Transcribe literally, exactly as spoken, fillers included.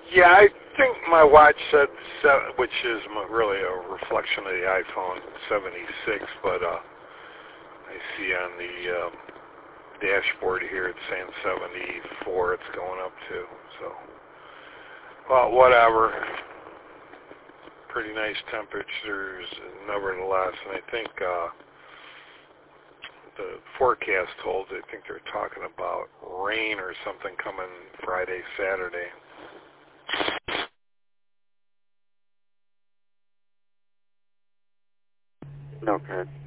Yeah, I think my watch said, seven, which is really a reflection of the iPhone, seventy-six, but uh, I see on the um, dashboard here it's saying seventy-four it's going up to. So, well, whatever. Pretty nice temperatures nevertheless, and I think uh, the forecast holds. I think they're talking about rain or something coming Friday, Saturday. Okay.